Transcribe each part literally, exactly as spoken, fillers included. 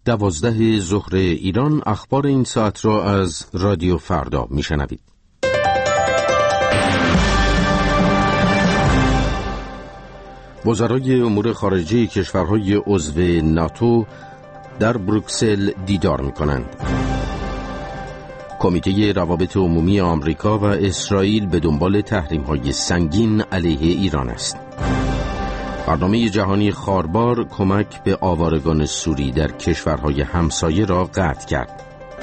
دوازده ظهر ایران. اخبار این ساعت را از رادیو فردا میشنوید. وزرای امور خارجه کشورهای عضو ناتو در بروکسل دیدار می‌کنند. کمیته روابط عمومی آمریکا و اسرائیل به دنبال تحریم‌های سنگین علیه ایران است. برنامه جهانی خاربار کمک به آوارگان سوری در کشورهای همسایه را قطع کرد.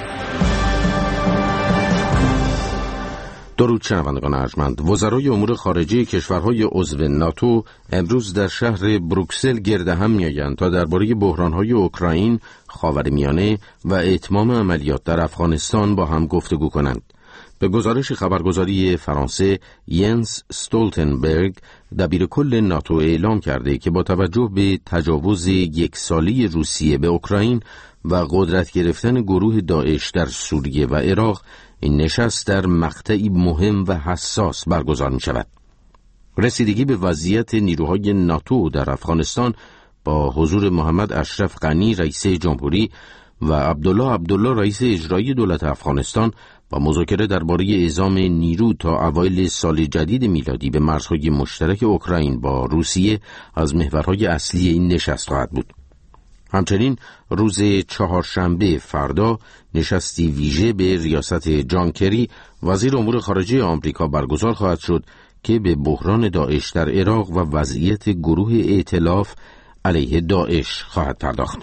درود شنوندگان ارجمند. وزرای امور خارجه کشورهای عضو ناتو امروز در شهر بروکسل گرد هم می‌آیند تا درباره بحران‌های اوکراین، خاورمیانه و اتمام عملیات در افغانستان با هم گفتگو کنند. به گزارش خبرگزاری فرانسه، ینس استولتنبرگ دبیر کل ناتو اعلام کرده که با توجه به تجاوز یک سالی روسیه به اوکراین و قدرت گرفتن گروه داعش در سوریه و عراق، این نشست در مقطعی مهم و حساس برگزار می شود. رسیدگی به وضعیت نیروهای ناتو در افغانستان با حضور محمد اشرف غنی رئیس جمهوری و عبدالله عبدالله رئیس اجرایی دولت افغانستان و مذاکره درباره اعزام نیرو تا اوایل سال جدید میلادی به مرزهای مشترک اوکراین با روسیه از محورهای اصلی این نشست خواهد بود. همچنین روز چهارشنبه فردا نشستی ویژه به ریاست جان کری وزیر امور خارجه آمریکا برگزار خواهد شد که به بحران داعش در عراق و وضعیت گروه ائتلاف علیه داعش خواهد پرداخت.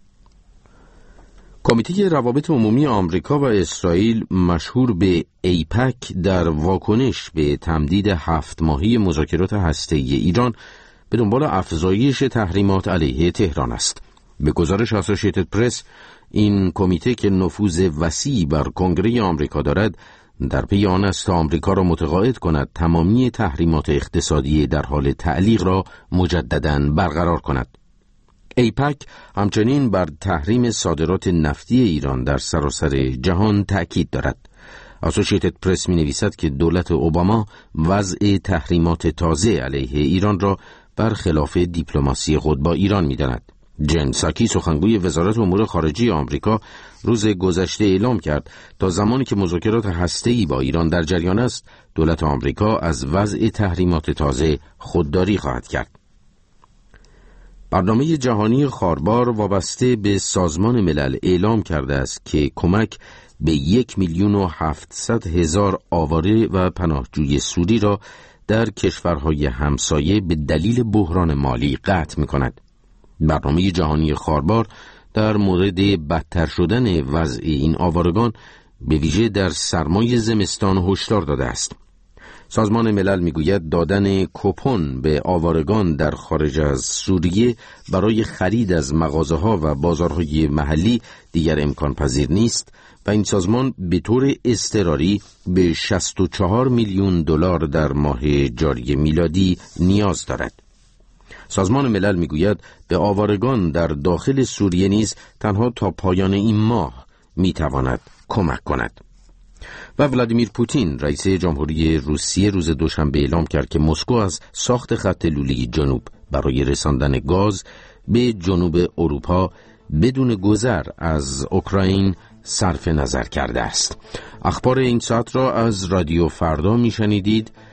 کمیته روابط عمومی آمریکا و اسرائیل مشهور به ایپک در واکنش به تمدید هفت ماهی مذاکرات هسته‌ای ایران به دنبال افزایش تحریمات علیه تهران است. به گزارش اسوسییتد پرس، این کمیته که نفوذ وسیعی بر کنگره آمریکا دارد، در پی آن است تا آمریکا را متقاعد کند تمامی تحریمات اقتصادی در حال تعلیق را مجدداً برقرار کند. ایپک همچنین بر تحریم صادرات نفتی ایران در سراسر جهان تأکید دارد. اسوسییتد پرس می نویسد که دولت اوباما وضع تحریمات تازه علیه ایران را برخلاف دیپلماسی خود با ایران می داند. جن ساکی سخنگوی وزارت امور خارجه آمریکا روز گذشته اعلام کرد تا زمانی که مذاکرات هسته‌ای با ایران در جریان است، دولت آمریکا از وضع تحریمات تازه خودداری خواهد کرد. برنامه جهانی خاربار وابسته به سازمان ملل اعلام کرده است که کمک به یک میلیون و هفتصد هزار آواره و پناهجوی سوری را در کشورهای همسایه به دلیل بحران مالی قطع می‌کند. برنامه جهانی خاربار در مورد بدتر شدن وضع این آوارگان به ویژه در سرمای زمستان هشدار داده است. سازمان ملل میگوید دادن کوپن به آوارگان در خارج از سوریه برای خرید از مغازه‌ها و بازارهای محلی دیگر امکان پذیر نیست و این سازمان به طور اضطراری به شصت و چهار میلیون دلار در ماه جاری میلادی نیاز دارد. سازمان ملل میگوید به آوارگان در داخل سوریه نیز تنها تا پایان این ماه میتواند کمک کند. و ولادیمیر پوتین رئیس جمهوری روسیه روز دوشنبه اعلام کرد که مسکو از ساخت خط لوله جنوب برای رساندن گاز به جنوب اروپا بدون گذر از اوکراین صرف نظر کرده است. اخبار این ساعت را از رادیو فردا میشنیدید.